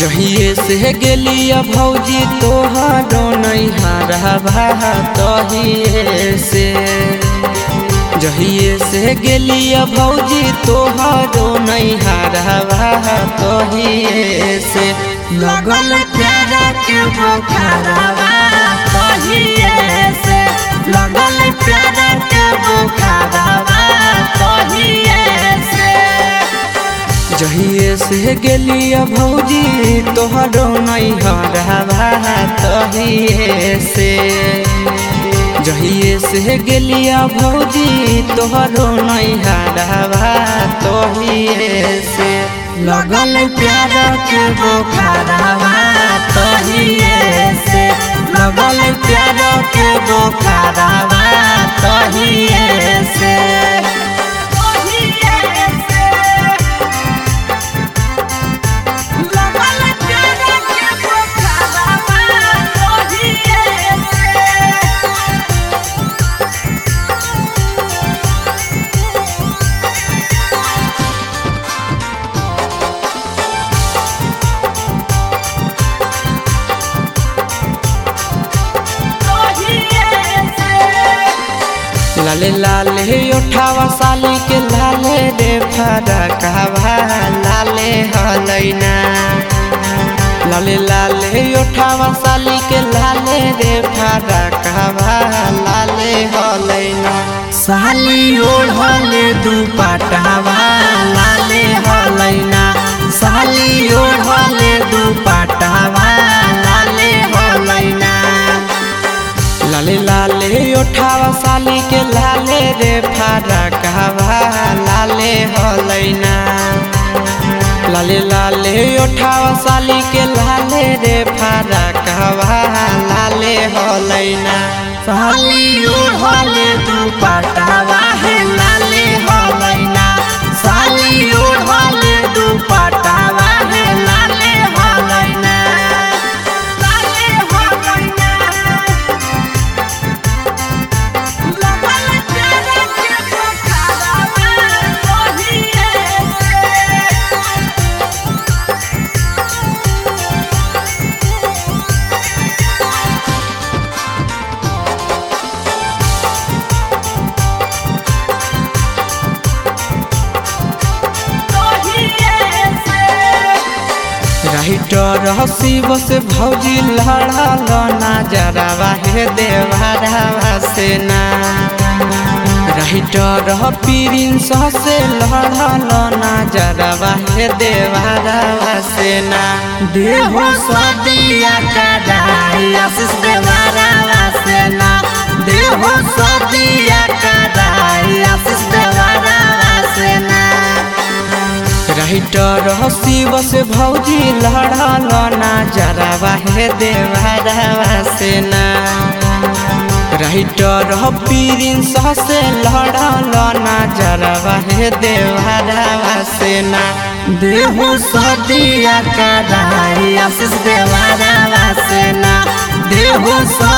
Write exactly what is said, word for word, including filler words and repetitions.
जहिए से गेलिया भौजी तोहरो नैहरा तहिए से जहिए से गेलिया भौजी तोहरो नैहरा तहिए से लगल प्यारा के बुखारवा तहिए से लगल प्यारा के बुखारवा तहिए से जहिए से गेलिया भौजी तोहरो नैहरा तहिए से जहिए से गेलिया भौजी तोहरो नैहरा तहिए से लगल प्यारा के बुखारवा तहिए से लगल प्यारा के बुखारवा तहिए से लाले लाले उठावा साली के लाले रे फरकवा लाले हलैना लाले लाले उठावा साली के लाले रे फरकवा लाले हलैना साली ओढ़ले दुपट्टावा लाले हलैना साली ओढ़ले दुपट्टावा लाले हलैना लाले लाले उठावा साली के लाले रे फरकवा लाले हलैना लाले लाले उठावा साली के लाले रे फरकवा लाले हलैना साली ओढ़ले दुपट्टावा है लाले हलैना साली ओढ़ले दुपट्टावा है लाले हलैना लाले हलैना लगल प्यारा के बुखारवा तहिए से राइटर हसी बस भौजी लड़ल नजरवा हे देवरवा से ना राइटर प्रिंस से लड़ल नजरवा हे देवरवा से ना देहो सदिया कदाई आशीष देवरवा से ना देहो सदिया कदाई आशीष देवरवा से ना राइटर हसी बस भौजी लड़ल नजरवा हे देवरवा से ना राइटर प्रिंस से लड़ल नजरवा हे देवरवा से ना देहो सदिया कदाई आशीष देवरवा से ना देहो